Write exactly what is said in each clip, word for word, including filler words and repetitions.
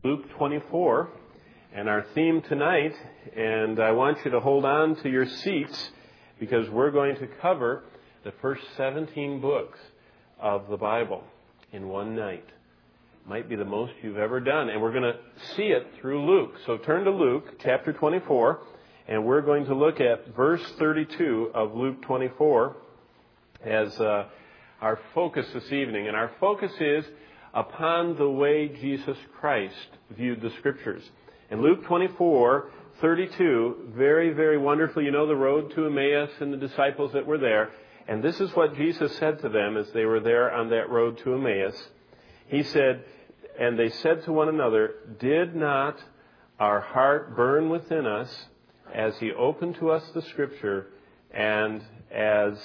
Luke twenty-four, and our theme tonight, and I want you to hold on to your seats because we're going to cover the first seventeen books of the Bible in one night. Might be the most you've ever done, and we're going to see it through Luke. So turn to Luke chapter twenty-four, and we're going to look at verse thirty-two of Luke twenty-four as uh, our focus this evening. And our focus is upon the way Jesus Christ viewed the Scriptures. In Luke twenty-four, thirty-two, very, very wonderfully, you know the road to Emmaus and the disciples that were there. And this is what Jesus said to them as they were there on that road to Emmaus. He said, and they said to one another, "Did not our heart burn within us as he opened to us the Scripture and as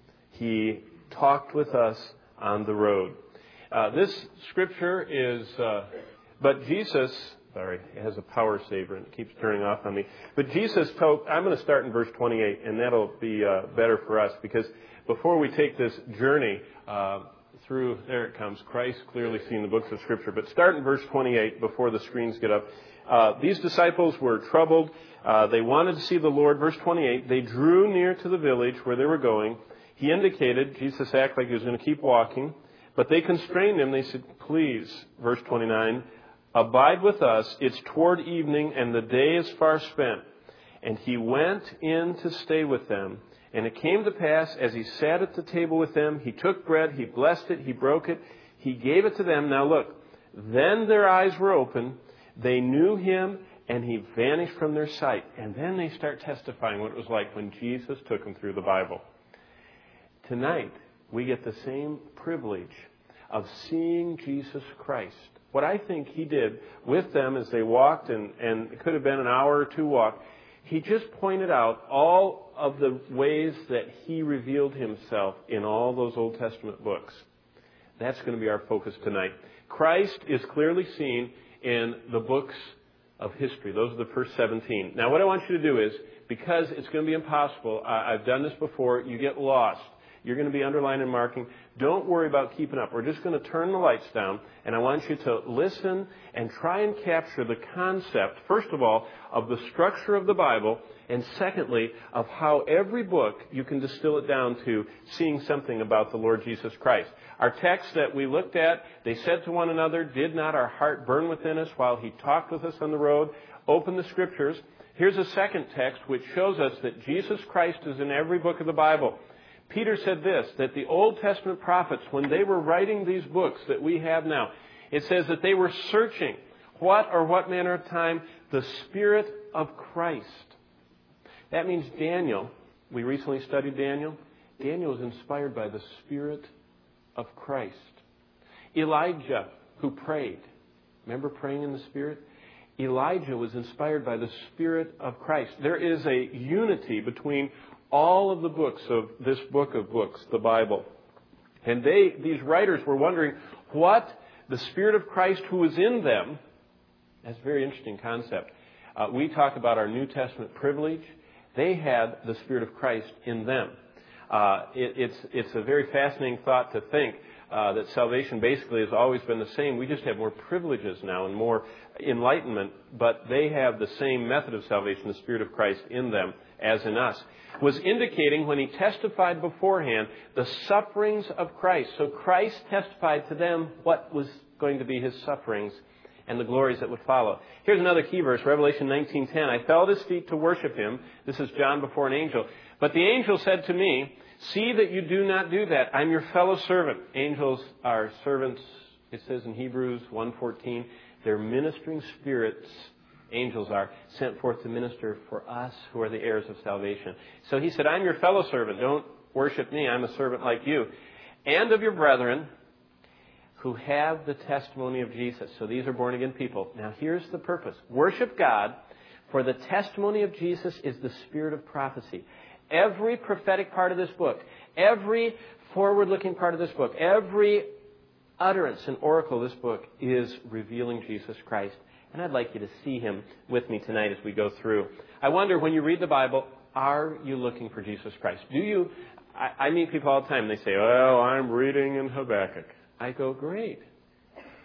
he talked with us on the road?" Uh, this Scripture is, uh, but Jesus, sorry, it has a power saver and it keeps turning off on me. But Jesus told, I'm going to start in verse twenty-eight, and that'll be uh, better for us, because before we take this journey uh, through, there it comes, Christ clearly seen the books of Scripture. But start in verse twenty-eight before the screens get up. Uh, these disciples were troubled. Uh, they wanted to see the Lord. Verse twenty-eight, they drew near to the village where they were going. He indicated, Jesus acted like he was going to keep walking, but they constrained him. They said, "Please," verse twenty-nine, "abide with us. It's toward evening and the day is far spent." And he went in to stay with them. And it came to pass, as he sat at the table with them, he took bread, he blessed it, he broke it, he gave it to them. Now look, then their eyes were open, they knew him, and he vanished from their sight. And then they start testifying what it was like when Jesus took them through the Bible. Tonight, we get the same privilege of seeing Jesus Christ. What I think he did with them as they walked, and, and it could have been an hour or two walk, he just pointed out all of the ways that he revealed himself in all those Old Testament books. That's going to be our focus tonight. Christ is clearly seen in the books of history. Those are the first seventeen. Now, what I want you to do is, because it's going to be impossible, I, I've done this before, you get lost. You're going to be underlining and marking. Don't worry about keeping up. We're just going to turn the lights down, and I want you to listen and try and capture the concept, first of all, of the structure of the Bible, and secondly, of how every book you can distill it down to seeing something about the Lord Jesus Christ. Our text that we looked at, they said to one another, "Did not our heart burn within us while he talked with us on the road?" Open the Scriptures. Here's a second text which shows us that Jesus Christ is in every book of the Bible. Peter said this, that the Old Testament prophets, when they were writing these books that we have now, it says that they were searching what or what manner of time the Spirit of Christ. That means Daniel, we recently studied Daniel. Daniel was inspired by the Spirit of Christ. Elijah, who prayed, remember praying in the Spirit? Elijah was inspired by the Spirit of Christ. There is a unity between all of the books of this book of books, the Bible. And they, these writers were wondering what the Spirit of Christ who was in them, that's a very interesting concept. Uh, we talk about our New Testament privilege. They had the Spirit of Christ in them. Uh, it, it's, it's a very fascinating thought to think uh, that salvation basically has always been the same. We just have more privileges now and more enlightenment, but they have the same method of salvation, the Spirit of Christ in them as in us. Was indicating when he testified beforehand the sufferings of Christ. So Christ testified to them what was going to be his sufferings and the glories that would follow. Here's another key verse, Revelation nineteen ten. "I fell at his feet to worship him." This is John before an angel. "But the angel said to me, 'See that you do not do that. I'm your fellow servant.'" Angels are servants, it says in Hebrews one fourteen. They're ministering spirits. Angels are sent forth to minister for us who are the heirs of salvation. So he said, "I'm your fellow servant. Don't worship me. I'm a servant like you. And of your brethren who have the testimony of Jesus." So these are born again people. Now here's the purpose. Worship God, for the testimony of Jesus is the spirit of prophecy. Every prophetic part of this book, every forward-looking part of this book, every utterance and oracle of this book is revealing Jesus Christ. And I'd like you to see him with me tonight as we go through. I wonder, when you read the Bible, are you looking for Jesus Christ? Do you? I, I meet people all the time. They say, "Well, I'm reading in Habakkuk." I go, "Great.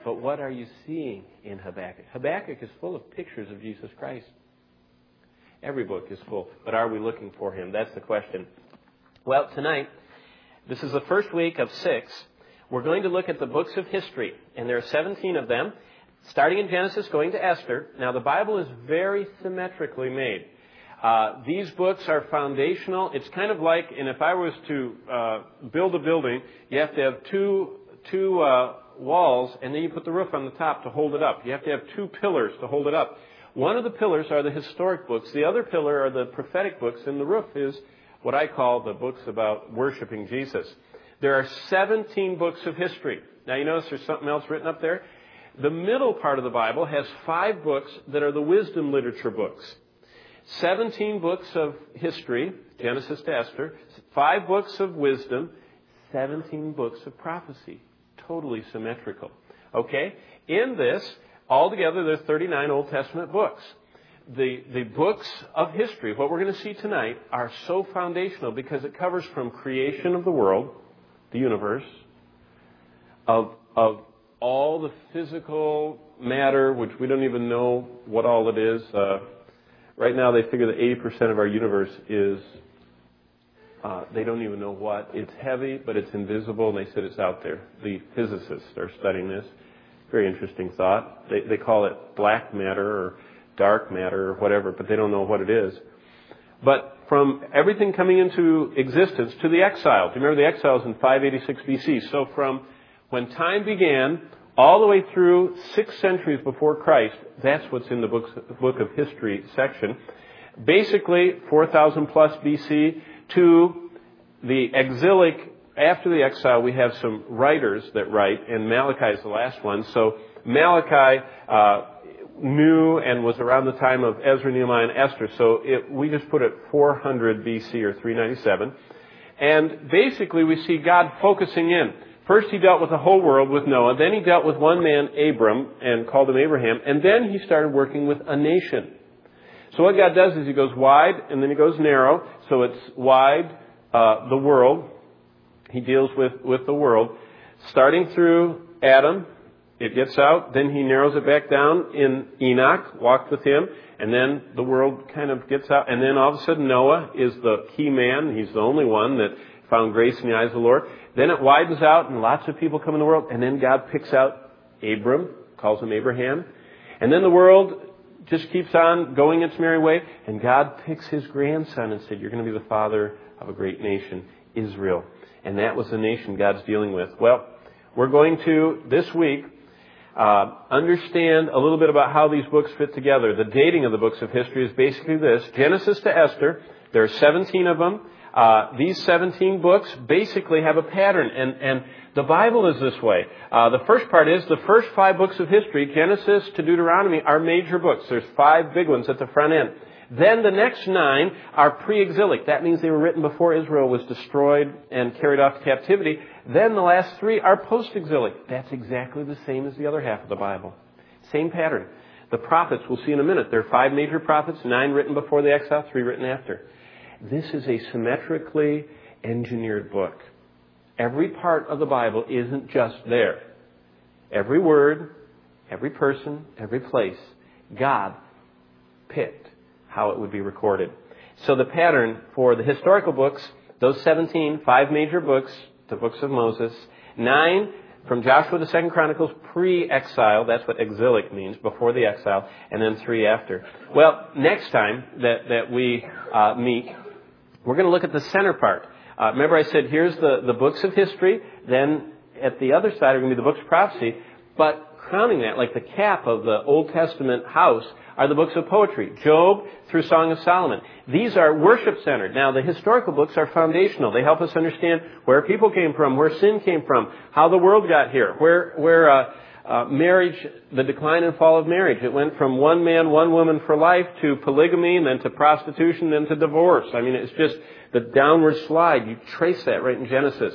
But what are you seeing in Habakkuk? Habakkuk is full of pictures of Jesus Christ. Every book is full. But are we looking for him? That's the question. Well, tonight, this is the first week of six. We're going to look at the books of history. And there are seventeen of them, starting in Genesis, going to Esther. Now, the Bible is very symmetrically made. Uh, these books are foundational. It's kind of like, and if I was to uh, build a building, you have to have two two uh, walls, and then you put the roof on the top to hold it up. You have to have two pillars to hold it up. One of the pillars are the historic books. The other pillar are the prophetic books, and the roof is what I call the books about worshiping Jesus. There are seventeen books of history. Now, you notice there's something else written up there. The middle part of the Bible has five books that are the wisdom literature books. seventeen books of history, Genesis to Esther, five books of wisdom, seventeen books of prophecy. Totally symmetrical. Okay? In this, altogether, there are thirty-nine Old Testament books. The, the books of history, what we're going to see tonight, are so foundational because it covers from creation of the world, the universe, of, of all the physical matter, which we don't even know what all it is. Uh, right now, they figure that eighty percent of our universe is, uh, they don't even know what. It's heavy, but it's invisible, and they said it's out there. The physicists are studying this. Very interesting thought. They, they call it black matter or dark matter or whatever, but they don't know what it is. But from everything coming into existence to the exiles. Remember, the exiles in five eighty-six B C. So from when time began all the way through six centuries before Christ, that's what's in the books, book of history section. Basically, four thousand plus B C to the exilic. After the exile, we have some writers that write, and Malachi is the last one. So Malachi uh, knew and was around the time of Ezra, Nehemiah, and Esther. So it, we just put it four hundred B C or three ninety-seven. And basically, we see God focusing in. First, he dealt with the whole world with Noah. Then he dealt with one man, Abram, and called him Abraham. And then he started working with a nation. So what God does is he goes wide, and then he goes narrow. So it's wide, uh, the world. He deals with, with the world. Starting through Adam, it gets out. Then he narrows it back down in Enoch, walked with him. And then the world kind of gets out. And then all of a sudden Noah is the key man. He's the only one that found grace in the eyes of the Lord. Then it widens out and lots of people come in the world. And then God picks out Abram, calls him Abraham. And then the world just keeps on going its merry way. And God picks his grandson and said, you're going to be the father of a great nation, Israel. And that was the nation God's dealing with. Well, we're going to, this week, uh, understand a little bit about how these books fit together. The dating of the books of history is basically this. Genesis to Esther, there are seventeen of them. Uh, these seventeen books basically have a pattern. And, and the Bible is this way. Uh, the first part is the first five books of history, Genesis to Deuteronomy, are major books. There's five big ones at the front end. Then the next nine are pre-exilic. That means they were written before Israel was destroyed and carried off to captivity. Then the last three are post-exilic. That's exactly the same as the other half of the Bible. Same pattern. The prophets, we'll see in a minute. There are five major prophets, nine written before the exile, three written after. This is a symmetrically engineered book. Every part of the Bible isn't just there. Every word, every person, every place, God picked how it would be recorded. So the pattern for the historical books, those seventeen, five major books, the books of Moses, nine from Joshua to Second Chronicles, pre-exile, that's what exilic means, before the exile, and then three after. Well, next time that, that we uh, meet, we're going to look at the center part. Uh, remember I said here's the, the books of history, then at the other side are going to be the books of prophecy, but crowning that, like the cap of the Old Testament house, are the books of poetry, Job through Song of Solomon. These are worship-centered. Now, the historical books are foundational. They help us understand where people came from, where sin came from, how the world got here, where where uh, uh, marriage, the decline and fall of marriage. It went from one man, one woman for life to polygamy, and then to prostitution, then to divorce. I mean, it's just the downward slide. You trace that right in Genesis.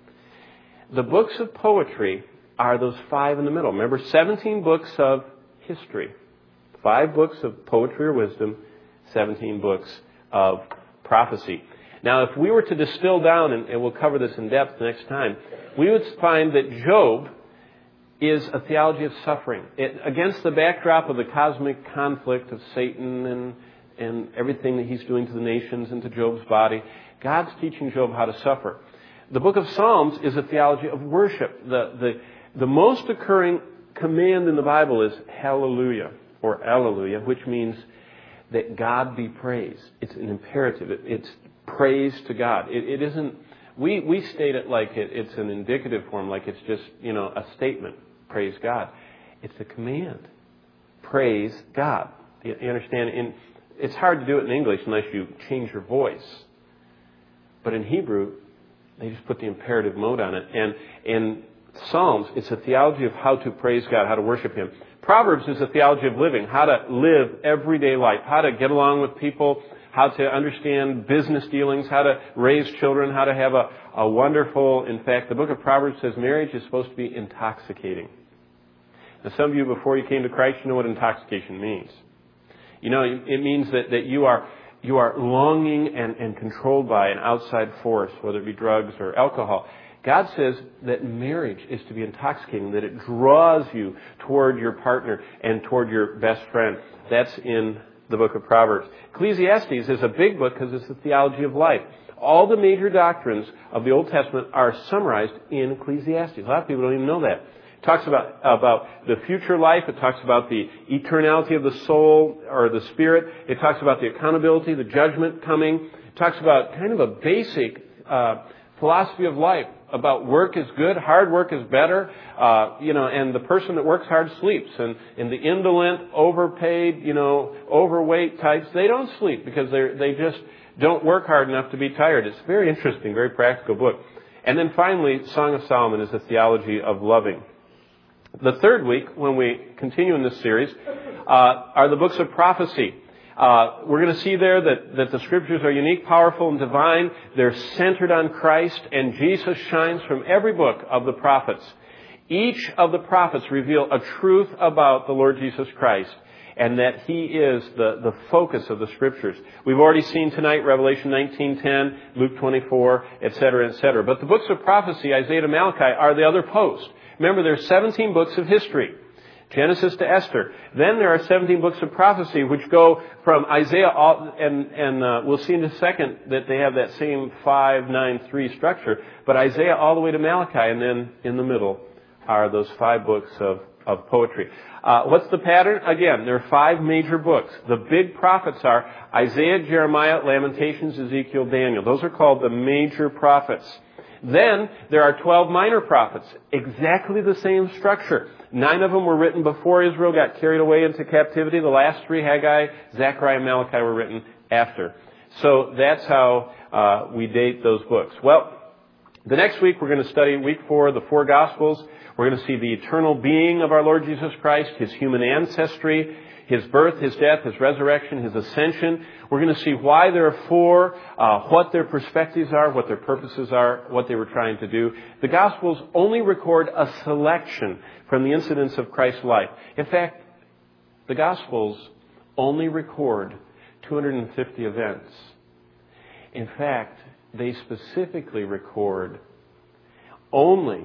The books of poetry are those five in the middle. Remember, seventeen books of history. Five books of poetry or wisdom, seventeen books of prophecy. Now, if we were to distill down, and we'll cover this in depth next time, we would find that Job is a theology of suffering. It, against the backdrop of the cosmic conflict of Satan and, and everything that he's doing to the nations and to Job's body, God's teaching Job how to suffer. The book of Psalms is a theology of worship. The, the, the most occurring command in the Bible is hallelujah or alleluia, which means that God be praised. It's an imperative. It, it's praise to God. It, it isn't, we, we state it like it, it's an indicative form, like it's just, you know, a statement. Praise God. It's a command. Praise God. You, you understand? In, it's hard to do it in English unless you change your voice. But in Hebrew, they just put the imperative mode on it. And in Psalms, it's a theology of how to praise God, how to worship Him. Proverbs is a theology of living, how to live everyday life, how to get along with people, how to understand business dealings, how to raise children, how to have a, a wonderful... In fact, the book of Proverbs says marriage is supposed to be intoxicating. Now, some of you, before you came to Christ, you know what intoxication means. You know, it means that, that you are you are longing and, and controlled by an outside force, whether it be drugs or alcohol. God says that marriage is to be intoxicating, that it draws you toward your partner and toward your best friend. That's in the book of Proverbs. Ecclesiastes is a big book because it's the theology of life. All the major doctrines of the Old Testament are summarized in Ecclesiastes. A lot of people don't even know that. It talks about, about the future life. It talks about the eternality of the soul or the spirit. It talks about the accountability, the judgment coming. It talks about kind of a basic uh, philosophy of life. About work is good, hard work is better, uh, you know, and the person that works hard sleeps. And, and the indolent, overpaid, you know, overweight types, they don't sleep because they they just don't work hard enough to be tired. It's very interesting, very practical book. And then finally, Song of Solomon is a theology of loving. The third week, when we continue in this series, uh, are the books of prophecy. Uh, we're going to see there that, that the Scriptures are unique, powerful, and divine. They're centered on Christ, and Jesus shines from every book of the prophets. Each of the prophets reveal a truth about the Lord Jesus Christ, and that He is the, the focus of the Scriptures. We've already seen tonight Revelation nineteen ten, Luke twenty-four, et cetera, et cetera. But the books of prophecy, Isaiah to Malachi, are the other post. Remember, there are seventeen books of history. Genesis to Esther. Then there are seventeen books of prophecy which go from Isaiah, all, and, and uh, we'll see in a second that they have that same five nine three structure, but Isaiah all the way to Malachi, and then in the middle are those five books of, of poetry. Uh, what's the pattern? Again, there are five major books. The big prophets are Isaiah, Jeremiah, Lamentations, Ezekiel, Daniel. Those are called the major prophets. Then there are twelve minor prophets, exactly the same structure. Nine of them were written before Israel got carried away into captivity. The last three, Haggai, Zechariah, and Malachi, were written after. So that's how uh, we date those books. Well, the next week we're going to study week four, the four Gospels. We're going to see the eternal being of our Lord Jesus Christ, His human ancestry, His birth, His death, His resurrection, His ascension. We're going to see why there are four, uh, what their perspectives are, what their purposes are, what they were trying to do. The Gospels only record a selection from the incidents of Christ's life. In fact, the Gospels only record two hundred fifty events. In fact, they specifically record only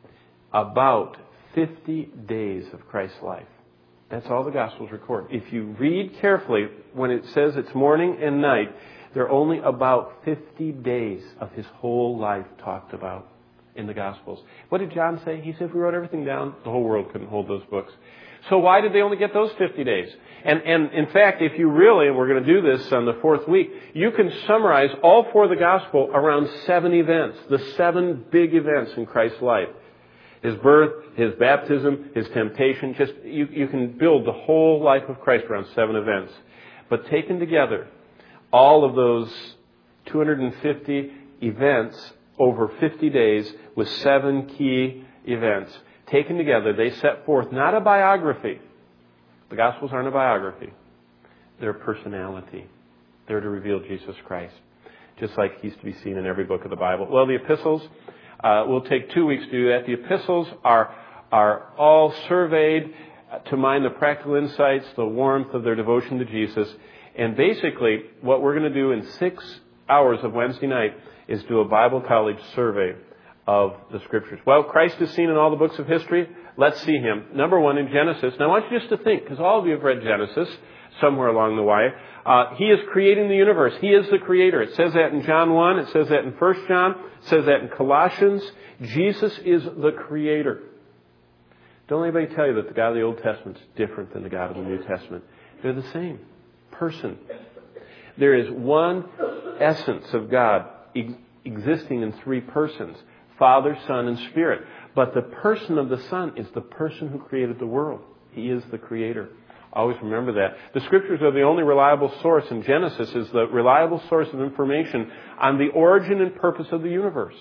about fifty days of Christ's life. That's all the Gospels record. If you read carefully, when it says it's morning and night, there are only about fifty days of His whole life talked about in the Gospels. What did John say? He said if we wrote everything down, the whole world couldn't hold those books. So why did they only get those fifty days? And, and in fact, if you really, and we're going to do this on the fourth week, you can summarize all four of the Gospel around seven events, the seven big events in Christ's life. His birth, His baptism, His temptation. Just you, you can build the whole life of Christ around seven events. But taken together, all of those two hundred fifty events over fifty days with seven key events, taken together, they set forth not a biography. The Gospels aren't a biography. They're a personality. They're to reveal Jesus Christ, just like He's to be seen in every book of the Bible. Well, the epistles, uh, we'll take two weeks to do that. The epistles are are all surveyed to mine the practical insights, the warmth of their devotion to Jesus. And basically, what we're going to do in six hours of Wednesday night is do a Bible college survey of the Scriptures. Well, Christ is seen in all the books of history. Let's see Him. Number one, in Genesis. Now I want you just to think, because all of you have read Genesis somewhere along the way. Uh, he is creating the universe. He is the creator. It says that in John one. It says that in First John. It says that in Colossians. Jesus is the creator. Don't let anybody tell you that the God of the Old Testament is different than the God of the New Testament. They're the same person. There is one essence of God ex- existing in three persons, Father, Son, and Spirit. But the person of the Son is the person who created the world. He is the creator. Always remember that. The Scriptures are the only reliable source, and Genesis is the reliable source of information on the origin and purpose of the universe.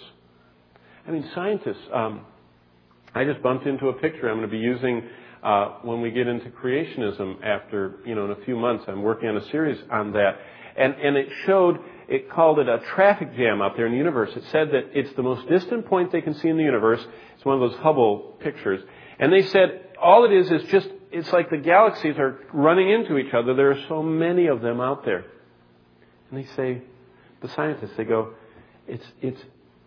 I mean, scientists, um, I just bumped into a picture I'm going to be using uh, when we get into creationism after, you know, in a few months. I'm working on a series on that. And, and it showed, it called it a traffic jam out there in the universe. It said that it's the most distant point they can see in the universe. It's one of those Hubble pictures. And they said all it is is just, it's like the galaxies are running into each other. There are so many of them out there. And they say, the scientists, they go, it's it's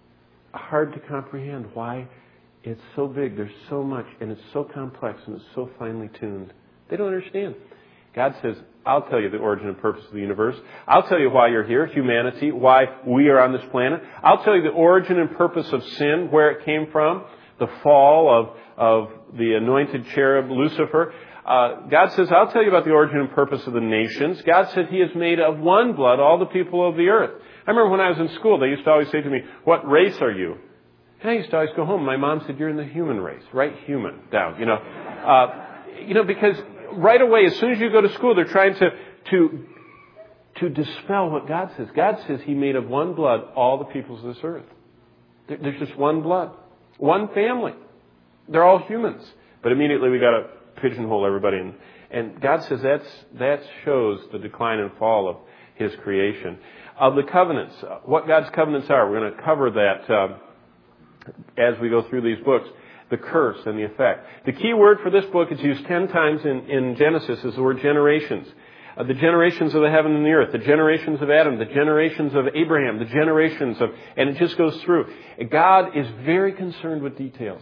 hard to comprehend why it's so big. There's so much, and it's so complex, and it's so finely tuned. They don't understand. God says, I'll tell you the origin and purpose of the universe. I'll tell you why you're here, humanity, why we are on this planet. I'll tell you the origin and purpose of sin, where it came from, the fall of, of the anointed cherub Lucifer. Uh, God says, I'll tell you about the origin and purpose of the nations. God said He has made of one blood all the people of the earth. I remember when I was in school, they used to always say to me, what race are you? And I used to always go home. My mom said, you're in the human race. Write human down, you know. Uh, you know, because right away, as soon as you go to school, they're trying to, to, to dispel what God says. God says He made of one blood all the peoples of this earth. There, there's just one blood. One family. They're all humans. But immediately we got to pigeonhole everybody. And, and God says that's, that shows the decline and fall of His creation. Of the covenants, what God's covenants are, we're going to cover that uh, as we go through these books. The curse and the effect. The key word for this book is used ten times in, in Genesis is the word generations. Uh, the generations of the heaven and the earth, the generations of Adam, the generations of Abraham, the generations of, and it just goes through. God is very concerned with details.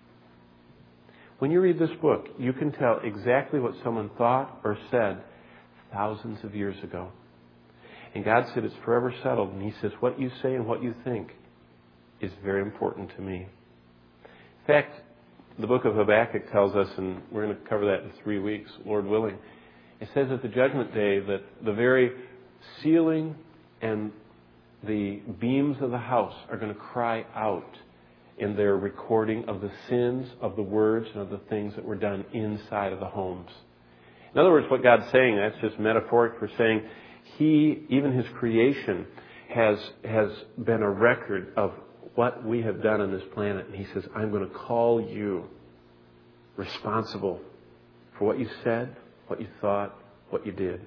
When you read this book, you can tell exactly what someone thought or said thousands of years ago. And God said it's forever settled. And He says what you say and what you think is very important to me. In fact, the book of Habakkuk tells us, and we're going to cover that in three weeks, Lord willing. It says at the judgment day that the very ceiling and the beams of the house are going to cry out in their recording of the sins of the words and of the things that were done inside of the homes. In other words, what God's saying, that's just metaphoric for saying He, even His creation, has, has been a record of what we have done on this planet. And He says, I'm going to call you responsible for what you said, what you thought, what you did.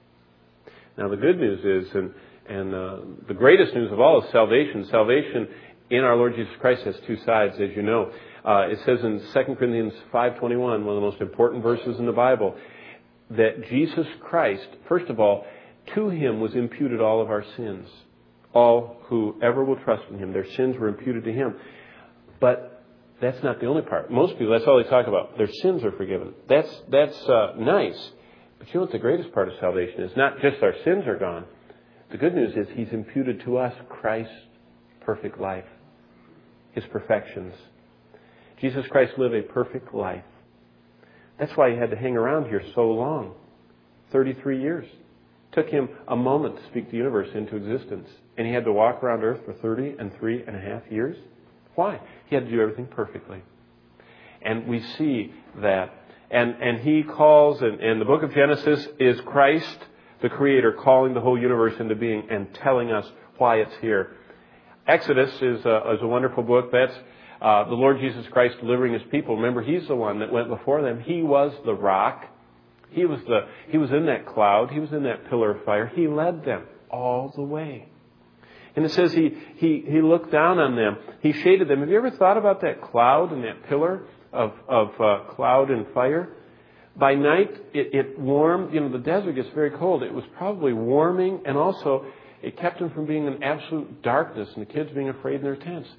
Now the good news is, and, and uh, the greatest news of all is salvation. Salvation in our Lord Jesus Christ has two sides, as you know. Uh, it says in Second Corinthians five twenty-one, one of the most important verses in the Bible, that Jesus Christ, first of all, to Him was imputed all of our sins. All who ever will trust in Him, their sins were imputed to Him. But that's not the only part. Most people, that's all they talk about. Their sins are forgiven. That's that's uh, nice. But you know what the greatest part of salvation is? Not just our sins are gone. The good news is He's imputed to us Christ's perfect life. His perfections. Jesus Christ lived a perfect life. That's why He had to hang around here so long. thirty-three years. It took Him a moment to speak the universe into existence. And He had to walk around earth for thirty and three and a half years. Why? He had to do everything perfectly. And we see that. And, and He calls, and, and the book of Genesis is Christ, the Creator, calling the whole universe into being and telling us why it's here. Exodus is a, is a wonderful book. That's uh, the Lord Jesus Christ delivering His people. Remember, He's the one that went before them. He was the rock. He was the He was in that cloud. He was in that pillar of fire. He led them all the way. And it says he, he, he looked down on them. He shaded them. Have you ever thought about that cloud and that pillar of, of uh, cloud and fire? By night, it, it warmed. You know, the desert gets very cold. It was probably warming, and also it kept them from being in absolute darkness and the kids being afraid in their tents.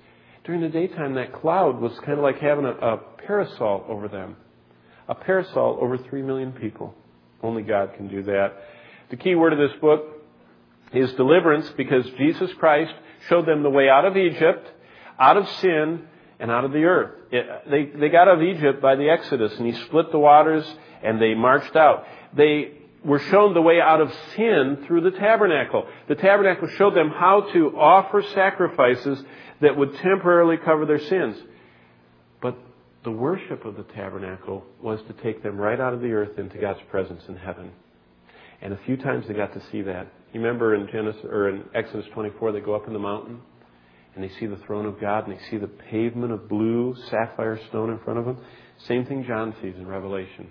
During the daytime, that cloud was kind of like having a, a parasol over them. A parasol over three million people. Only God can do that. The key word of this book is deliverance, because Jesus Christ showed them the way out of Egypt, out of sin, and out of the earth. It, they, they got out of Egypt by the Exodus, and He split the waters, and they marched out. They were shown the way out of sin through the tabernacle. The tabernacle showed them how to offer sacrifices that would temporarily cover their sins. But the worship of the tabernacle was to take them right out of the earth into God's presence in heaven. And a few times they got to see that. You remember in Genesis or in Exodus twenty-four, they go up in the mountain and they see the throne of God, and they see the pavement of blue sapphire stone in front of them. Same thing John sees in Revelation.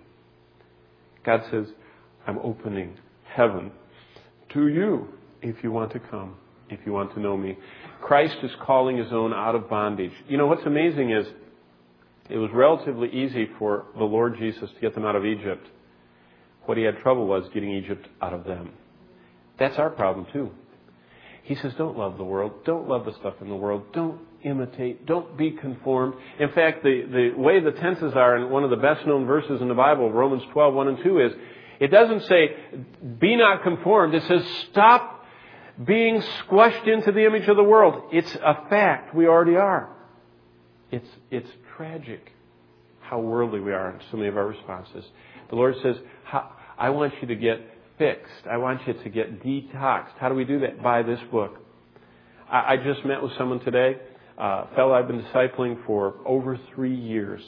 God says, I'm opening heaven to you if you want to come, if you want to know me. Christ is calling His own out of bondage. You know, what's amazing is it was relatively easy for the Lord Jesus to get them out of Egypt. What He had trouble was getting Egypt out of them. That's our problem too. He says, don't love the world. Don't love the stuff in the world. Don't imitate. Don't be conformed. In fact, the, the way the tenses are in one of the best known verses in the Bible, Romans twelve, one and two, is it doesn't say, be not conformed. It says, stop being squashed into the image of the world. It's a fact. We already are. It's, it's tragic how worldly we are in so many of our responses. The Lord says, I want you to get fixed. I want you to get detoxed. How do we do that? By this book. I, I just met with someone today, a fellow I've been discipling for over three years.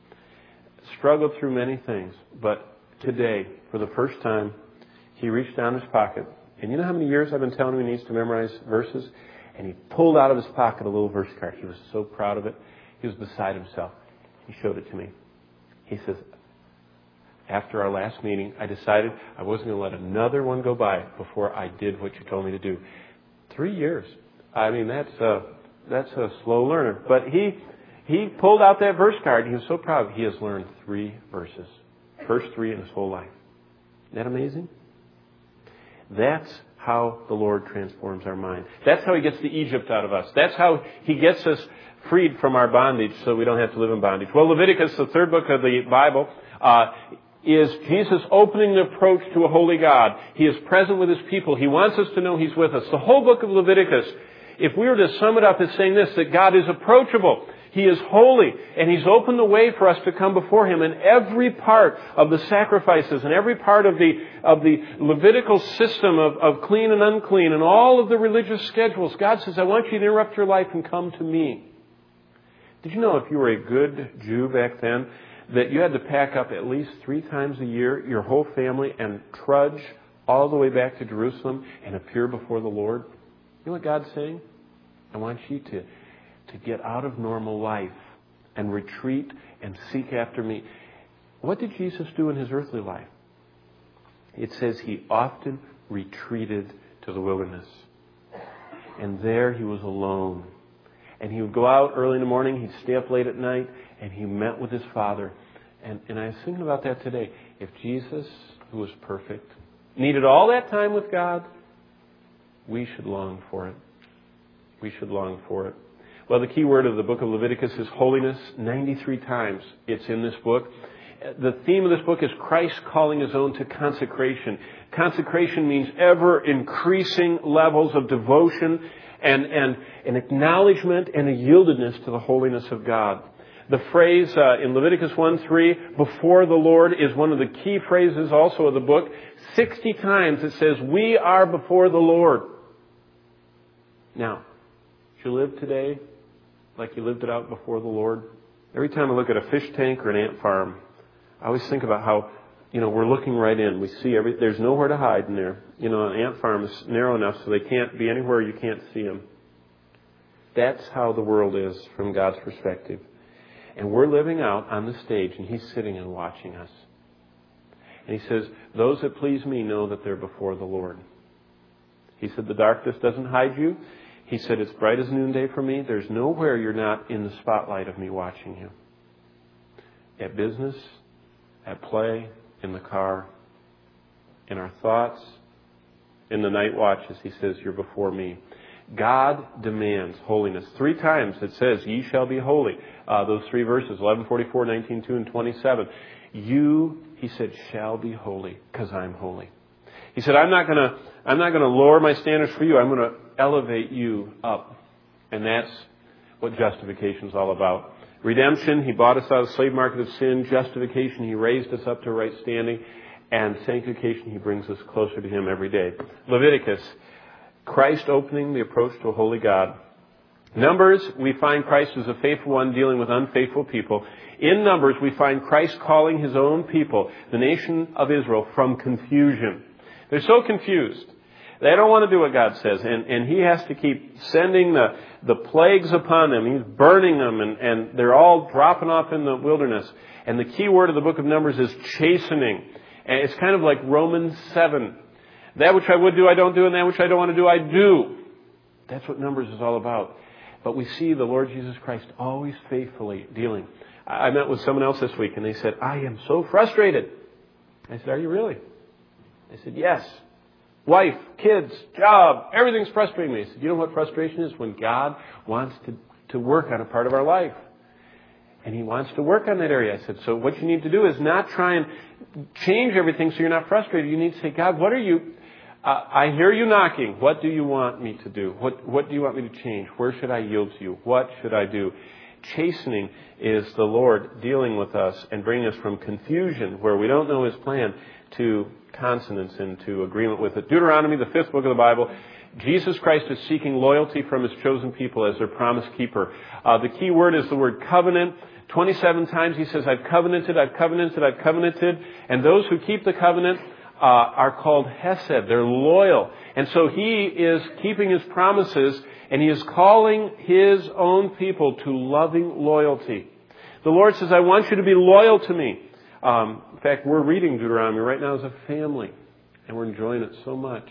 Struggled through many things, but today, for the first time, he reached down his pocket. And you know how many years I've been telling him he needs to memorize verses? And he pulled out of his pocket a little verse card. He was so proud of it. He was beside himself. He showed it to me. He says, after our last meeting, I decided I wasn't going to let another one go by before I did what you told me to do. Three years. I mean, that's a, that's a slow learner. But he he pulled out that verse card. He was so proud. He has learned three verses. First three in his whole life. Isn't that amazing? That's how the Lord transforms our mind. That's how He gets the Egypt out of us. That's how He gets us freed from our bondage so we don't have to live in bondage. Well, Leviticus, the third book of the Bible, uh, is Jesus opening the approach to a holy God. He is present with His people. He wants us to know He's with us. The whole book of Leviticus, if we were to sum it up, is saying this, that God is approachable. He is holy, and He's opened the way for us to come before Him. And every part of the sacrifices and every part of the of the Levitical system of, of clean and unclean and all of the religious schedules, God says, I want you to interrupt your life and come to me. Did you know if you were a good Jew back then, that you had to pack up at least three times a year, your whole family, and trudge all the way back to Jerusalem and appear before the Lord? You know what God's saying? I want you to, to get out of normal life and retreat and seek after me. What did Jesus do in His earthly life? It says He often retreated to the wilderness. And there He was alone. And He would go out early in the morning, He'd stay up late at night, and He met with His Father. And, and I was thinking about that today. If Jesus, who was perfect, needed all that time with God, we should long for it. We should long for it. Well, the key word of the book of Leviticus is holiness. ninety-three times it's in this book. The theme of this book is Christ calling His own to consecration. Consecration means ever increasing levels of devotion and, and an acknowledgement and a yieldedness to the holiness of God. The phrase uh, in Leviticus one three, before the Lord, is one of the key phrases also of the book. sixty times it says, we are before the Lord. Now, do you live today like you lived it out before the Lord? Every time I look at a fish tank or an ant farm, I always think about how, you know, we're looking right in. We see every, there's nowhere to hide in there. You know, an ant farm is narrow enough so they can't be anywhere you can't see them. That's how the world is from God's perspective. And we're living out on the stage, and He's sitting and watching us. And He says, those that please me know that they're before the Lord. He said, the darkness doesn't hide you. He said, it's bright as noonday for me. There's nowhere you're not in the spotlight of me watching you. At business, at play, in the car, in our thoughts, in the night watches, He says, you're before me. God demands holiness. Three times it says, ye shall be holy. Uh, those three verses, eleven forty-four, nineteen two, and twenty-seven. You, he said, shall be holy because I'm holy. He said, I'm not going to I'm not going to lower my standards for you. I'm going to elevate you up. And that's what justification is all about. Redemption, he bought us out of the slave market of sin. Justification, he raised us up to right standing. And sanctification, he brings us closer to him every day. Leviticus, Christ opening the approach to a holy God. Numbers, we find Christ as a faithful one dealing with unfaithful people. In Numbers, we find Christ calling his own people, the nation of Israel, from confusion. They're so confused. They don't want to do what God says. And, and he has to keep sending the, the plagues upon them. He's burning them, and, and they're all dropping off in the wilderness. And the key word of the book of Numbers is chastening. And it's kind of like Romans seven. That which I would do, I don't do, and that which I don't want to do, I do. That's what Numbers is all about. But we see the Lord Jesus Christ always faithfully dealing. I met with someone else this week, and they said, I am so frustrated. I said, are you really? They said, yes. Wife, kids, job, everything's frustrating me. I said, you know what frustration is? When God wants to, to work on a part of our life. And he wants to work on that area. I said, so what you need to do is not try and change everything so you're not frustrated. You need to say, God, what are you... Uh, I hear you knocking. What do you want me to do? What What do you want me to change? Where should I yield to you? What should I do? Chastening is the Lord dealing with us and bringing us from confusion where we don't know his plan to consonance and to agreement with it. Deuteronomy, the fifth book of the Bible, Jesus Christ is seeking loyalty from his chosen people as their promise keeper. Uh, the key word is the word covenant. twenty-seven times he says, I've covenanted, I've covenanted, I've covenanted. And those who keep the covenant Uh, are called Hesed. They're loyal. And so he is keeping his promises, and he is calling his own people to loving loyalty. The Lord says, I want you to be loyal to me. Um, in fact, we're reading Deuteronomy right now as a family, and we're enjoying it so much.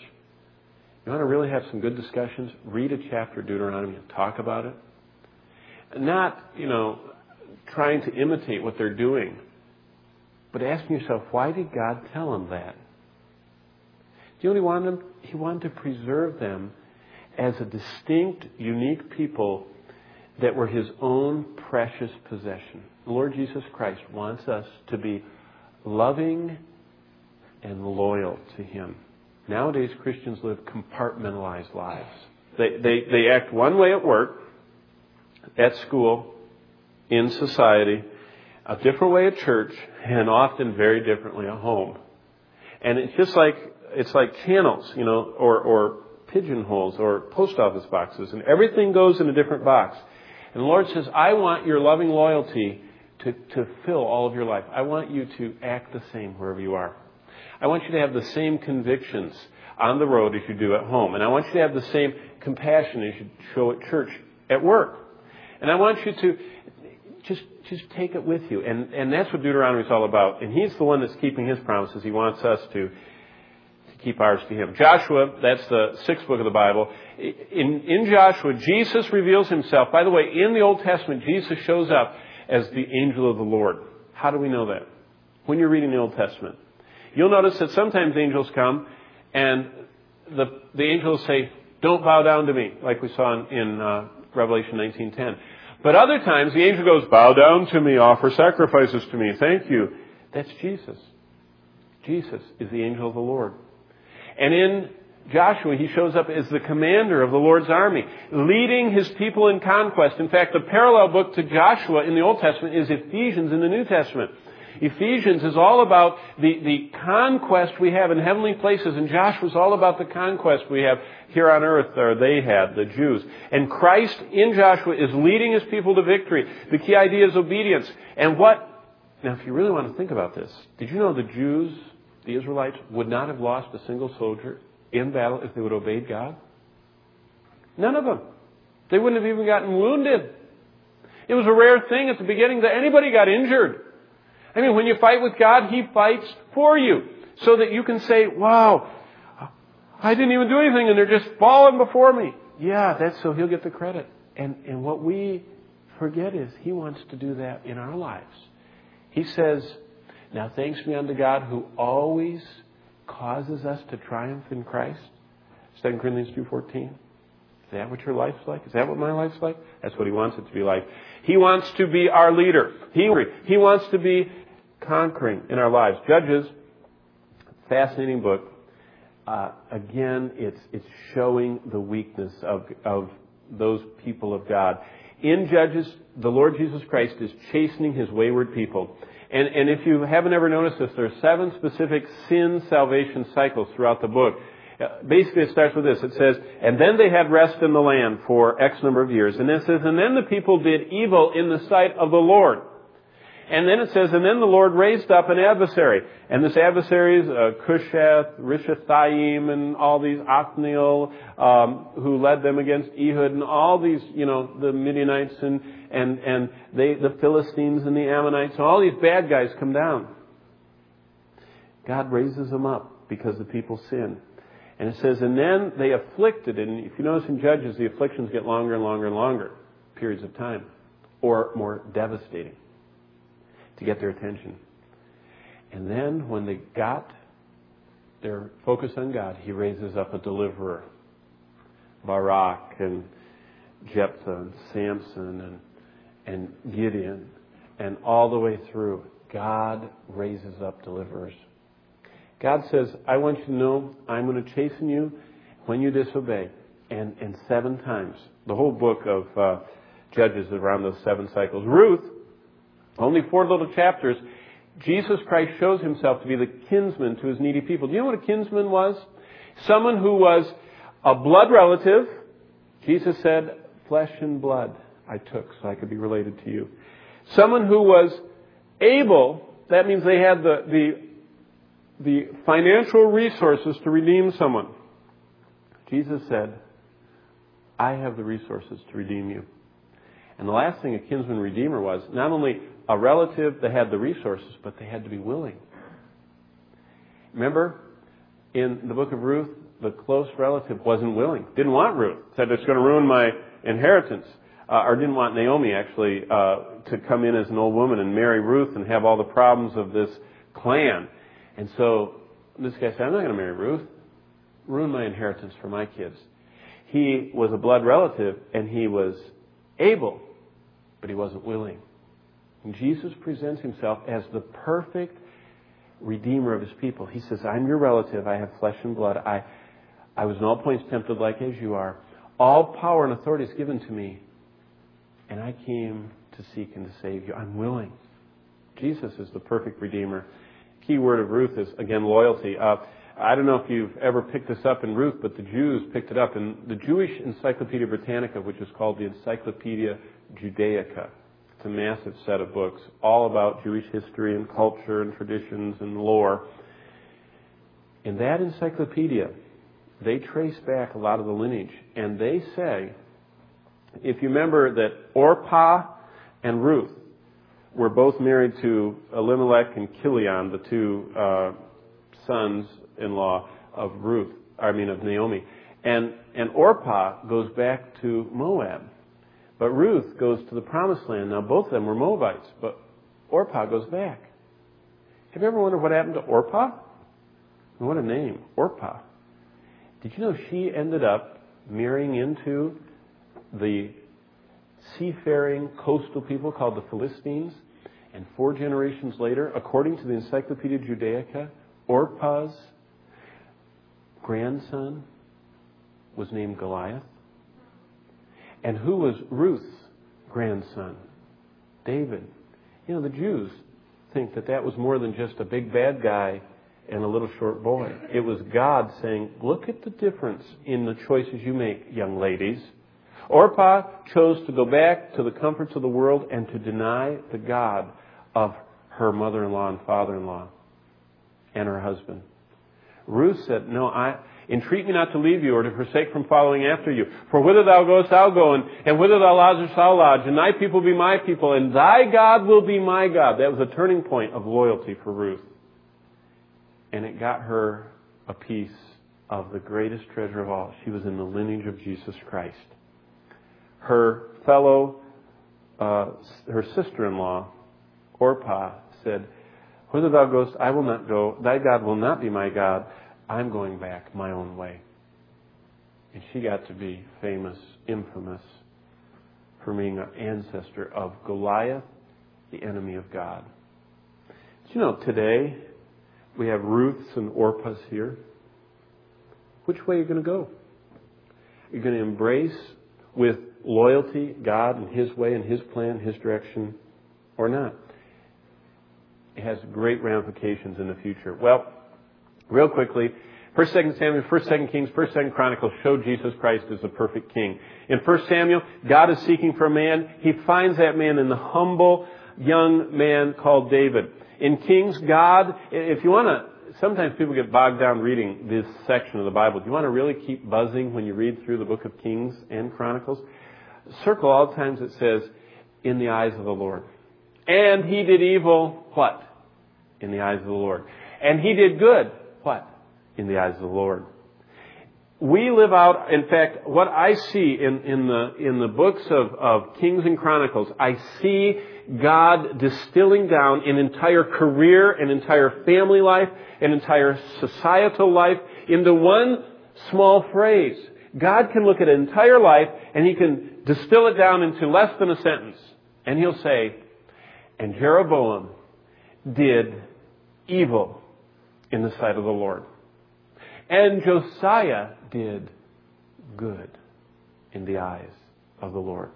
You want to really have some good discussions? Read a chapter of Deuteronomy and talk about it. Not, you know, trying to imitate what they're doing, but asking yourself, why did God tell them that? Do you know what he wanted them? He wanted to preserve them as a distinct, unique people that were his own precious possession. The Lord Jesus Christ wants us to be loving and loyal to him. Nowadays, Christians live compartmentalized lives. They, they, they act one way at work, at school, in society, a different way at church, and often very differently at home. And it's just like It's like channels, you know, or, or pigeonholes or post office boxes. And everything goes in a different box. And the Lord says, I want your loving loyalty to, to fill all of your life. I want you to act the same wherever you are. I want you to have the same convictions on the road as you do at home. And I want you to have the same compassion as you show at church, at work. And I want you to just just take it with you. And, and that's what Deuteronomy is all about. And he's the one that's keeping his promises. He wants us to keep ours to him. Joshua, that's the sixth book of the Bible. In, in Joshua, Jesus reveals himself. By the way, in the Old Testament, Jesus shows up as the angel of the Lord. How do we know that? When you're reading the Old Testament. You'll notice that sometimes angels come and the, the angels say, don't bow down to me, like we saw in, in uh, Revelation nineteen ten. But other times the angel goes, bow down to me, offer sacrifices to me, thank you. That's Jesus. Jesus is the angel of the Lord. And in Joshua, he shows up as the commander of the Lord's army, leading his people in conquest. In fact, the parallel book to Joshua in the Old Testament is Ephesians in the New Testament. Ephesians is all about the, the conquest we have in heavenly places, and Joshua is all about the conquest we have here on earth, or they had, the Jews. And Christ in Joshua is leading his people to victory. The key idea is obedience. And what... Now, if you really want to think about this, did you know the Jews... The Israelites would not have lost a single soldier in battle if they would have obeyed God? None of them. They wouldn't have even gotten wounded. It was a rare thing at the beginning that anybody got injured. I mean, when you fight with God, he fights for you. So that you can say, wow, I didn't even do anything and they're just falling before me. Yeah, that's so he'll get the credit. And, and what we forget is he wants to do that in our lives. He says, now thanks be unto God who always causes us to triumph in Christ. Second Corinthians two fourteen. Is that what your life's like? Is that what my life's like? That's what He wants it to be like. He wants to be our leader. He, he wants to be conquering in our lives. Judges, fascinating book. Uh, again, it's it's showing the weakness of of those people of God. In Judges, the Lord Jesus Christ is chastening His wayward people. And, and if you haven't ever noticed this, there are seven specific sin salvation cycles throughout the book. Uh, basically, it starts with this. It says, and then they had rest in the land for X number of years. And then it says, and then the people did evil in the sight of the Lord. And then it says, and then the Lord raised up an adversary. And this adversary is uh, Cusheth, Rishathaim, and all these, Othniel, um, who led them against Ehud, and all these, you know, the Midianites, and, and, and they, the Philistines and the Ammonites, and all these bad guys come down. God raises them up because the people sin. And it says, and then they afflicted, and if you notice in Judges, the afflictions get longer and longer and longer periods of time, or more devastating, to get their attention. And then when they got their focus on God, He raises up a deliverer. Barak and Jephthah and Samson and, and Gideon, and all the way through, God raises up deliverers. God says, I want you to know I'm going to chasten you when you disobey. And, and seven times. The whole book of uh, Judges is around those seven cycles. Ruth, only four little chapters, Jesus Christ shows Himself to be the kinsman to His needy people. Do you know what a kinsman was? Someone who was a blood relative. Jesus said, flesh and blood I took so I could be related to you. Someone who was able, that means they had the, the, the financial resources to redeem someone. Jesus said, I have the resources to redeem you. And the last thing a kinsman redeemer was, not only a relative that had the resources, but they had to be willing. Remember, in the book of Ruth, the close relative wasn't willing, didn't want Ruth, said it's going to ruin my inheritance, uh, or didn't want Naomi actually uh, to come in as an old woman and marry Ruth and have all the problems of this clan. And so this guy said, I'm not going to marry Ruth, ruin my inheritance for my kids. He was a blood relative and he was able, but he wasn't willing. And Jesus presents Himself as the perfect redeemer of His people. He says, I'm your relative. I have flesh and blood. I, I was in all points tempted like as you are. All power and authority is given to me. And I came to seek and to save you. I'm willing. Jesus is the perfect redeemer. Key word of Ruth is, again, loyalty. Uh, I don't know if you've ever picked this up in Ruth, but the Jews picked it up in the Jewish Encyclopedia Britannica, which is called the Encyclopedia Judaica. It's a massive set of books all about Jewish history and culture and traditions and lore. In that encyclopedia, they trace back a lot of the lineage, and they say, if you remember that Orpah and Ruth were both married to Elimelech and Kilion, the two uh, sons-in-law of Ruth, I mean of Naomi. And, and Orpah goes back to Moab. But Ruth goes to the Promised Land. Now, both of them were Moabites, but Orpah goes back. Have you ever wondered what happened to Orpah? What a name, Orpah. Did you know she ended up marrying into the seafaring coastal people called the Philistines? And four generations later, according to the Encyclopedia Judaica, Orpah's grandson was named Goliath. And who was Ruth's grandson? David. You know, the Jews think that that was more than just a big bad guy and a little short boy. It was God saying, look at the difference in the choices you make, young ladies. Orpah chose to go back to the comforts of the world and to deny the God of her mother-in-law and father-in-law and her husband. Ruth said, no, I... entreat me not to leave you or to forsake from following after you. For whither thou goest, I'll go, and, and whither thou lodgest, I'll lodge, and thy people be my people, and thy God will be my God. That was a turning point of loyalty for Ruth. And it got her a piece of the greatest treasure of all. She was in the lineage of Jesus Christ. Her fellow, uh, her sister-in-law, Orpah, said, whither thou goest, I will not go. Thy God will not be my God. I'm going back my own way. And she got to be famous, infamous, for being an ancestor of Goliath, the enemy of God. Do you know, today we have Ruths and Orpahs here. Which way are you going to go? Are you going to embrace with loyalty God and His way and His plan, His direction, or not? It has great ramifications in the future. Well, real quickly, First, Second Samuel, First, Second Kings, First, Second Chronicles show Jesus Christ as the perfect King. In First Samuel, God is seeking for a man. He finds that man in the humble young man called David. In Kings, God, if you want to, sometimes people get bogged down reading this section of the Bible. Do you want to really keep buzzing when you read through the book of Kings and Chronicles? Circle all the times it says, in the eyes of the Lord. And he did evil, what? In the eyes of the Lord. And he did good, what? In the eyes of the Lord. We live out, in fact, what I see in, in the in the books of, of Kings and Chronicles, I see God distilling down an entire career, an entire family life, an entire societal life into one small phrase. God can look at an entire life and He can distill it down into less than a sentence. And He'll say, and Jeroboam did evil in the sight of the Lord. And Josiah did good in the eyes of the Lord.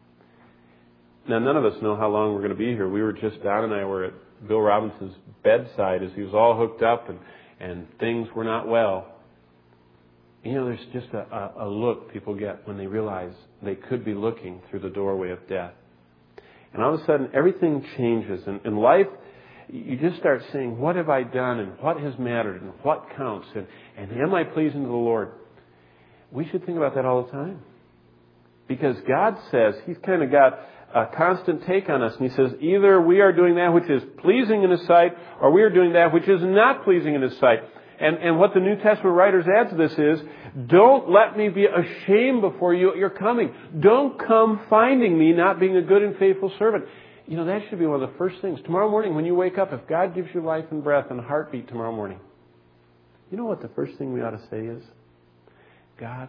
Now, none of us know how long we're going to be here. We were just, Don and I were at Bill Robinson's bedside as he was all hooked up and, and things were not well. You know, there's just a, a, a look people get when they realize they could be looking through the doorway of death. And all of a sudden, everything changes. And in life, you just start saying, what have I done and what has mattered and what counts and, and am I pleasing to the Lord? We should think about that all the time. Because God says, He's kind of got a constant take on us. And He says, either we are doing that which is pleasing in His sight or we are doing that which is not pleasing in His sight. And, and what the New Testament writers add to this is, don't let me be ashamed before you at your coming. Don't come finding me not being a good and faithful servant. You know, that should be one of the first things. Tomorrow morning when you wake up, if God gives you life and breath and a heartbeat tomorrow morning, you know what the first thing we ought to say is? God,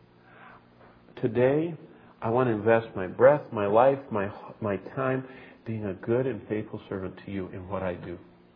today I want to invest my breath, my life, my my time being a good and faithful servant to you in what I do.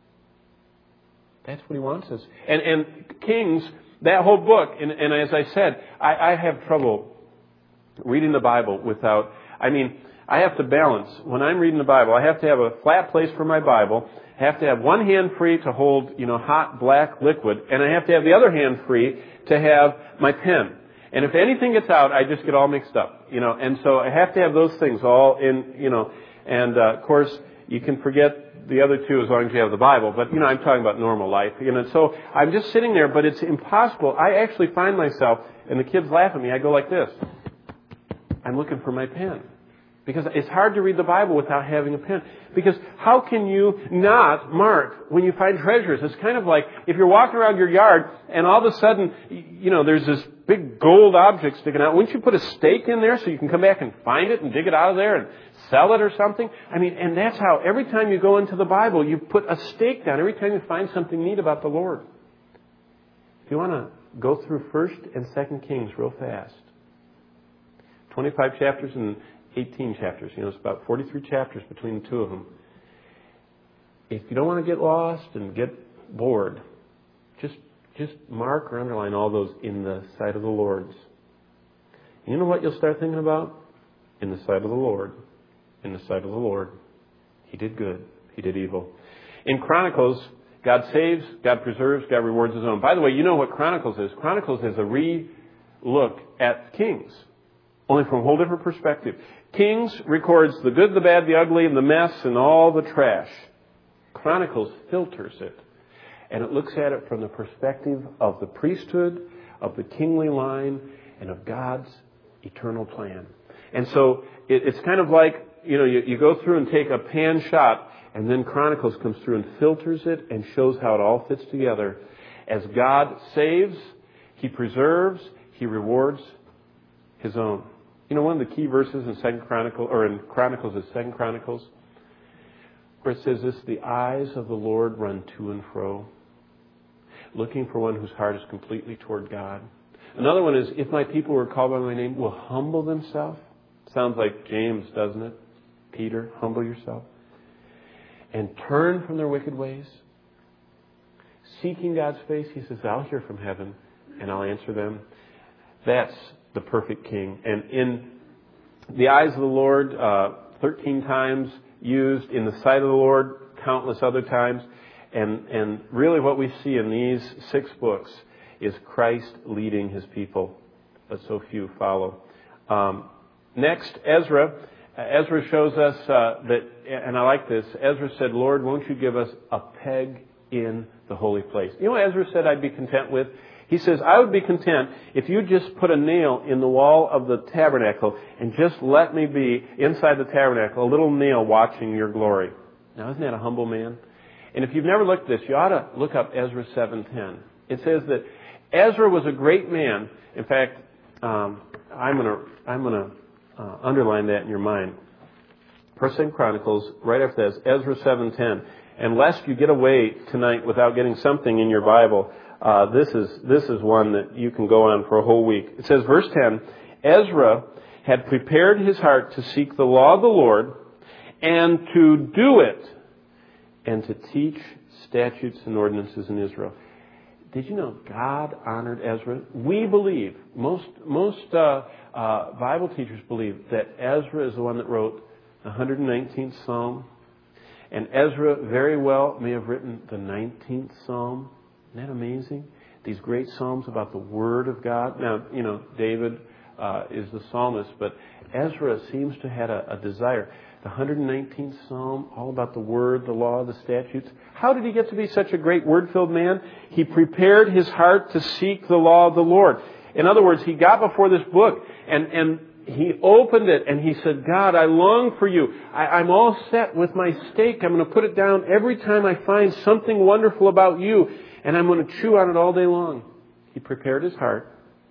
That's what He wants us. And, and Kings, that whole book, and, and as I said, I, I have trouble reading the Bible without, I mean, I have to balance. When I'm reading the Bible, I have to have a flat place for my Bible. I have to have one hand free to hold, you know, hot black liquid. And I have to have the other hand free to have my pen. And if anything gets out, I just get all mixed up, you know. And so I have to have those things all in, you know. And, uh, of course, you can forget the other two as long as you have the Bible. But, you know, I'm talking about normal life. You know, so I'm just sitting there, but it's impossible. I actually find myself, and the kids laugh at me, I go like this. I'm looking for my pen. Because it's hard to read the Bible without having a pen. Because how can you not mark when you find treasures? It's kind of like if you're walking around your yard and all of a sudden, you know, there's this big gold object sticking out. Wouldn't you put a stake in there so you can come back and find it and dig it out of there and sell it or something? I mean, and that's how every time you go into the Bible, you put a stake down. Every time you find something neat about the Lord. If you want to go through First and Second Kings real fast. twenty-five chapters and eighteen chapters. You know, it's about forty-three chapters between the two of them. If you don't want to get lost and get bored, just just mark or underline all those in the sight of the Lord's. You know what you'll start thinking about? In the sight of the Lord. In the sight of the Lord. He did good. He did evil. In Chronicles, God saves, God preserves, God rewards His own. By the way, you know what Chronicles is? Chronicles is a re-look at Kings. Only from a whole different perspective. Kings records the good, the bad, the ugly, and the mess, and all the trash. Chronicles filters it. And it looks at it from the perspective of the priesthood, of the kingly line, and of God's eternal plan. And so it, it's kind of like, you know, you, you go through and take a pan shot, and then Chronicles comes through and filters it and shows how it all fits together. As God saves, He preserves, He rewards His own. You know, one of the key verses in Second Chronicles, or in Chronicles is Second Chronicles, where it says this: the eyes of the Lord run to and fro, looking for one whose heart is completely toward God. Another one is, if my people who are called by my name will humble themselves. Sounds like James, doesn't it? Peter, humble yourself. And turn from their wicked ways. Seeking God's face, he says, I'll hear from heaven and I'll answer them. That's the perfect king. And in the eyes of the Lord, uh, thirteen times used. In the sight of the Lord, countless other times. And, and really what we see in these six books is Christ leading his people, but so few follow. Um, next, Ezra. Ezra shows us uh, that, and I like this, Ezra said, Lord, won't you give us a peg in the holy place? You know what Ezra said I'd be content with? He says, I would be content if you just put a nail in the wall of the tabernacle and just let me be inside the tabernacle, a little nail watching your glory. Now, isn't that a humble man? And if you've never looked at this, you ought to look up Ezra seven ten. It says that Ezra was a great man. In fact, um, I'm going to I'm going to uh, underline that in your mind. First Second Chronicles, right after that, Ezra seven ten. And lest you get away tonight without getting something in your Bible, uh, this is this is one that you can go on for a whole week. It says, verse ten, Ezra had prepared his heart to seek the law of the Lord and to do it, and to teach statutes and ordinances in Israel. Did you know God honored Ezra? We believe, most most uh, uh, Bible teachers believe that Ezra is the one that wrote the one hundred nineteenth Psalm. And Ezra very well may have written the nineteenth Psalm. Isn't that amazing? These great Psalms about the Word of God. Now, you know, David uh, is the psalmist, but Ezra seems to have a, a desire. The one hundred nineteenth Psalm, all about the Word, the law, the statutes. How did he get to be such a great Word-filled man? He prepared his heart to seek the law of the Lord. In other words, he got before this book and, and he opened it and he said, God, I long for you. I, I'm all set with my steak. I'm going to put it down every time I find something wonderful about you, and I'm going to chew on it all day long. He prepared his heart.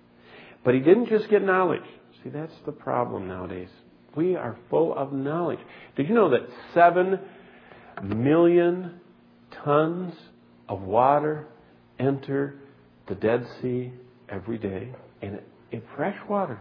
But he didn't just get knowledge. See, that's the problem nowadays. We are full of knowledge. Did you know that seven million tons of water enter the Dead Sea every day? And it, it fresh water.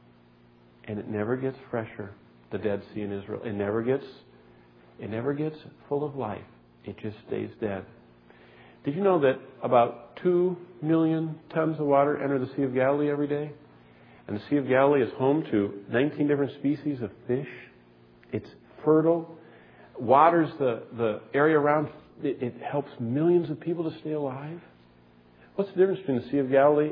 And it never gets fresher, the Dead Sea in Israel. It never gets, it never gets full of life. It just stays dead. Did you know that about two million tons of water enter the Sea of Galilee every day? And the Sea of Galilee is home to nineteen different species of fish. It's fertile. Waters the, the area around. It, it helps millions of people to stay alive. What's the difference between the Sea of Galilee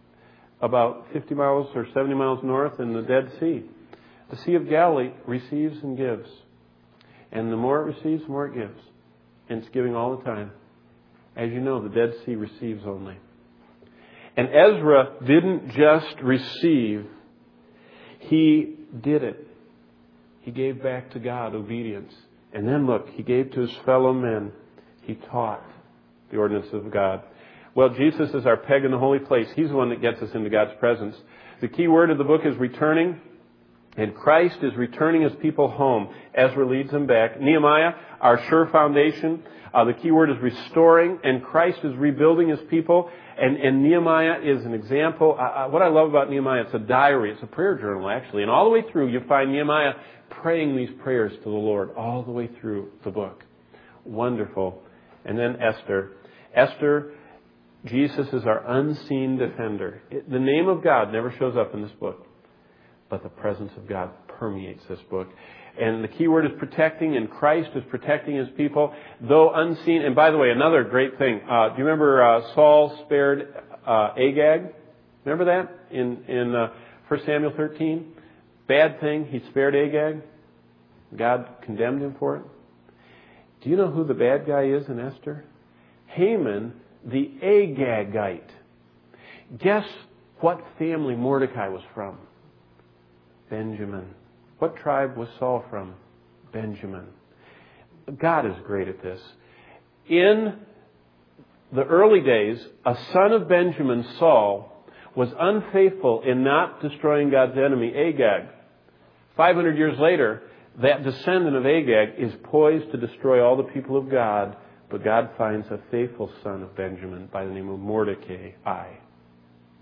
about fifty miles or seventy miles north and the Dead Sea? The Sea of Galilee receives and gives. And the more it receives, the more it gives. And it's giving all the time. As you know, the Dead Sea receives only. And Ezra didn't just receive, he did it. He gave back to God obedience. And then look, he gave to his fellow men. He taught the ordinances of God. Well, Jesus is our peg in the holy place. He's the one that gets us into God's presence. The key word of the book is returning. And Christ is returning his people home. Ezra leads them back. Nehemiah, our sure foundation. Uh, the key word is restoring. And Christ is rebuilding his people. And, and Nehemiah is an example. Uh, what I love about Nehemiah, it's a diary. It's a prayer journal, actually. And all the way through, you find Nehemiah praying these prayers to the Lord all the way through the book. Wonderful. And then Esther. Esther, Jesus is our unseen defender. It, the name of God never shows up in this book, but the presence of God permeates this book. And the key word is protecting, and Christ is protecting his people, though unseen. And by the way, another great thing. Uh, do you remember uh, Saul spared uh, Agag? Remember that in, in uh, First Samuel thirteen? Bad thing, he spared Agag. God condemned him for it. Do you know who the bad guy is in Esther? Haman, the Agagite. Guess what family Mordecai was from? Benjamin. What tribe was Saul from? Benjamin. God is great at this. In the early days, a son of Benjamin, Saul, was unfaithful in not destroying God's enemy, Agag. five hundred years later, that descendant of Agag is poised to destroy all the people of God, but God finds a faithful son of Benjamin by the name of Mordecai,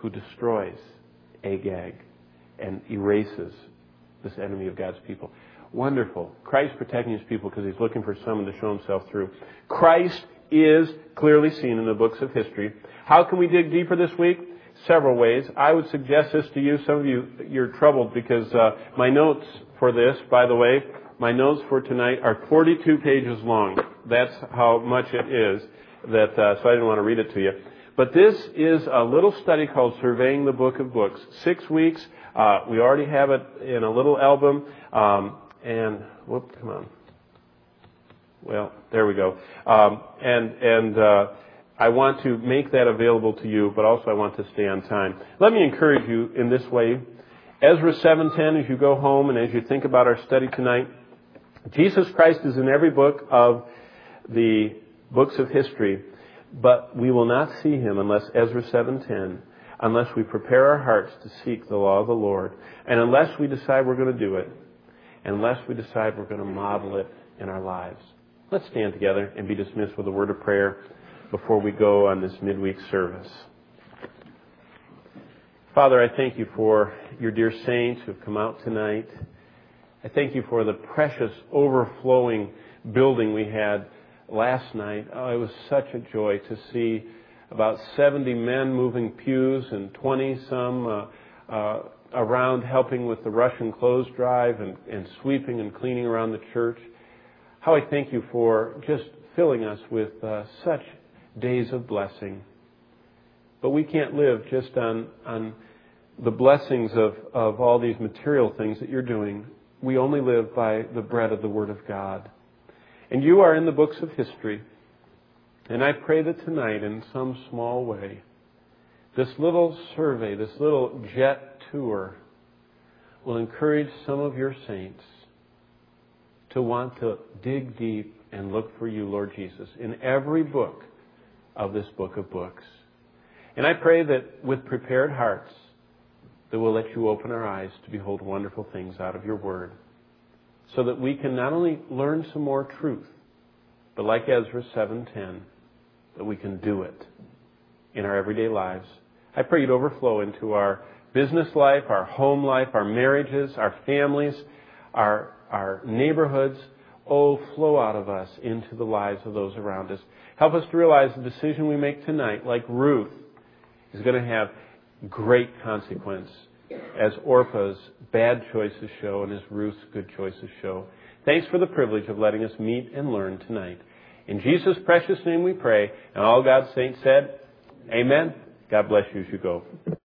who destroys Agag and erases this enemy of God's people. Wonderful. Christ protecting His people because He's looking for someone to show Himself through. Christ is clearly seen in the books of history. How can we dig deeper this week? Several ways. I would suggest this to you. Some of you, you're troubled because uh, my notes for this, by the way, my notes for tonight are forty-two pages long. That's how much it is. That uh, so I didn't want to read it to you. But this is a little study called Surveying the Book of Books. Six weeks. Uh, we already have it in a little album. Um, and, whoop, come on. Well, there we go. Um, and and uh, I want to make that available to you, but also I want to stay on time. Let me encourage you in this way. Ezra seven ten, as you go home and as you think about our study tonight, Jesus Christ is in every book of the books of history, but we will not see Him unless Ezra seven ten, unless we prepare our hearts to seek the law of the Lord, and unless we decide we're going to do it, unless we decide we're going to model it in our lives. Let's stand together and be dismissed with a word of prayer before we go on this midweek service. Father, I thank You for Your dear saints who have come out tonight. I thank You for the precious, overflowing building we had last night. Oh, it was such a joy to see about seventy men moving pews and twenty some uh, uh, around helping with the Russian clothes drive and, and sweeping and cleaning around the church. How I thank You for just filling us with uh, such days of blessing. But we can't live just on, on the blessings of, of all these material things that You're doing. We only live by the bread of the Word of God. And You are in the books of history. And I pray that tonight, in some small way, this little survey, this little jet tour, will encourage some of Your saints to want to dig deep and look for You, Lord Jesus, in every book of this book of books. And I pray that with prepared hearts, that we'll let You open our eyes to behold wonderful things out of Your Word, so that we can not only learn some more truth, but like Ezra seven ten, that we can do it in our everyday lives. I pray You'd overflow into our business life, our home life, our marriages, our families, our, our neighborhoods. Oh, flow out of us into the lives of those around us. Help us to realize the decision we make tonight, like Ruth, is going to have great consequence, as Orpah's bad choices show and as Ruth's good choices show. Thanks for the privilege of letting us meet and learn tonight. In Jesus' precious name we pray, and all God's saints said, Amen. God bless you as you go.